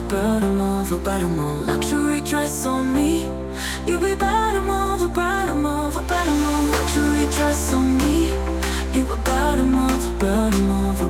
bottom of a bottom of luxury dress on me. You be bottom of a bottom of a bottom of luxury dress on me. You a bottom of a